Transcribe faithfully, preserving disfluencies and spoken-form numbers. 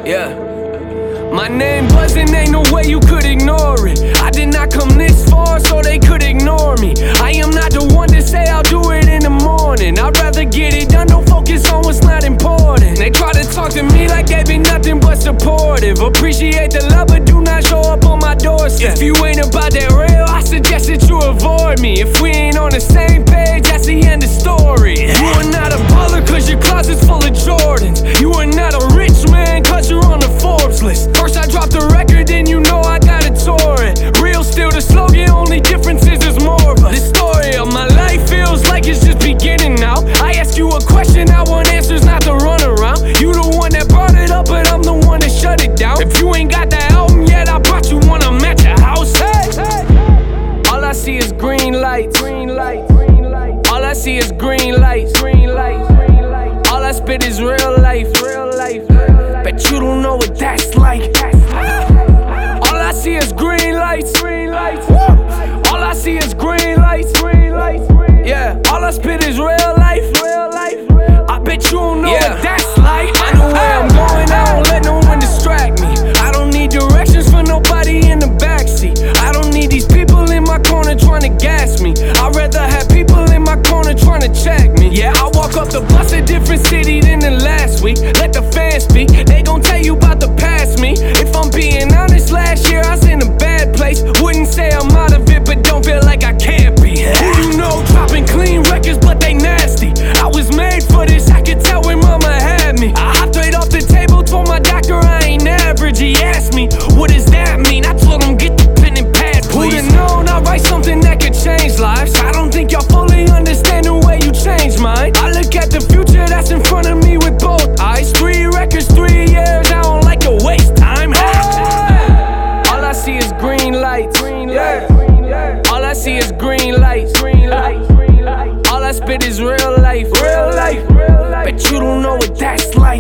Yeah. My name buzzing, ain't no way you could ignore it. I did not come this far so they could ignore me. I am not the one to say I'll do it in the morning. I'd rather get it done, don't focus on what's not important. They try to talk to me like they be nothing but supportive. Appreciate the love but do not show up on my doorstep. If you ain't about that real, I suggest that you avoid me. If we ain't on the same page, that's the end of story. You are not a baller cause your closet's full of Jordans. You are not a rich man cause you're on the Forbes list. First I dropped a record, then you know I gotta tour it. Real still the slogan, only difference is there's more of us. The story of my life feels like it's just beginning now. I ask you a question, I want answers, not to run around. You the one that brought it up, but I'm the one that shut it down. If you ain't got that album yet, I brought you one, I'm at your house. Hey, hey. All I see is green lights, green lights, green lights. All I see is green lights, green lights, green lights. All I spit is real life, real life. Bet you don't know what that's like. All I see is green lights, green lights. All I see is green lights, green lights. Yeah, all I spit is real life, real life. I bet you don't know yeah. what that's like. I know where I'm going, I don't let no one distract me. I don't need directions for nobody in the backseat. I don't need these people in my corner trying to gas me. I'd rather have people in my corner trying to check me. Yeah, I walk up the bus a different city than the last week. Let the fans speak, they gon' tell you about the past me. If I'm being honest, last year I was in a bad place. Wouldn't say I'm out of it, but don't feel like I can't be. Who you know dropping clean records, but they nasty. I was made for this, I could tell when mama had me. I hopped right off the table, told my doctor I ain't average. He asked me, what does that mean? I told him, get the pen and pad, please. Who'da known I write something that could change lives? I don't think y'all fully understand the way you changed mine. I look at the future that's in front of me with both eyes. Three records, three years, I don't like to waste time. Hey! All I see is green lights, green lights. Yeah. All I see is green lights, green lights. All I spit is real life, real life. Bet you don't know what that's like.